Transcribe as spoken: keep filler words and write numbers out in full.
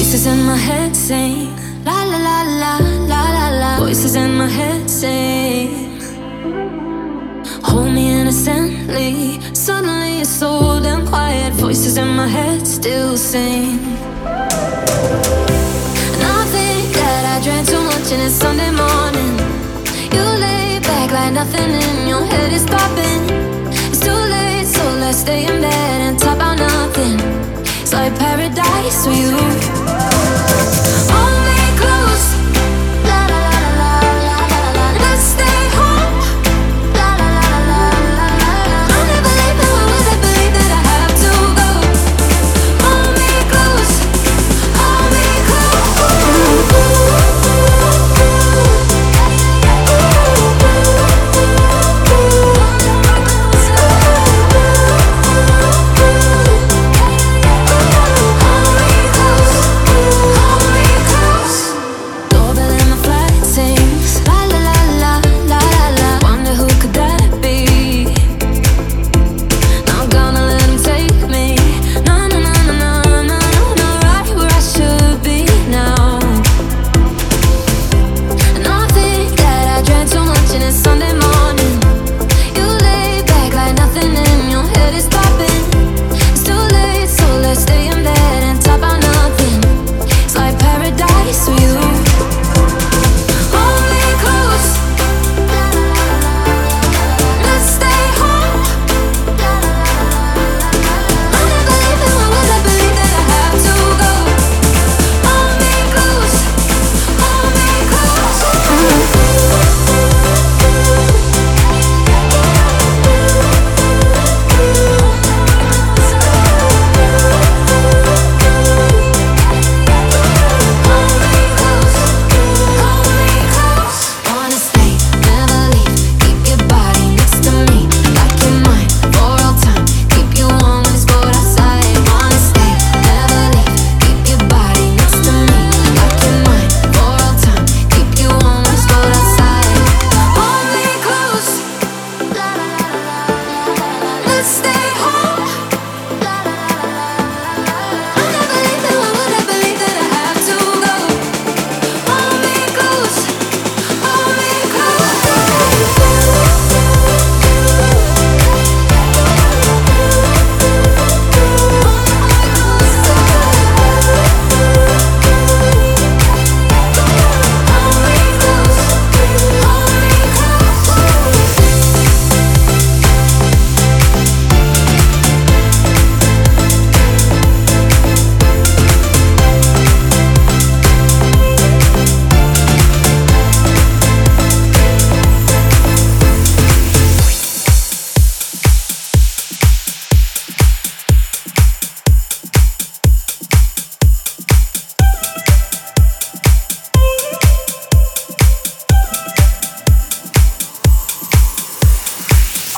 Voices in my head saying la la la la la la la. Voices in my head saying hold me innocently. Suddenly it's so damn quiet. Voices in my head still sing. And I think that I drank too much and it's Sunday morning. You lay back like nothing in your head is popping. It's too late, so let's stay in bed and talk about nothing. It's like paradise with you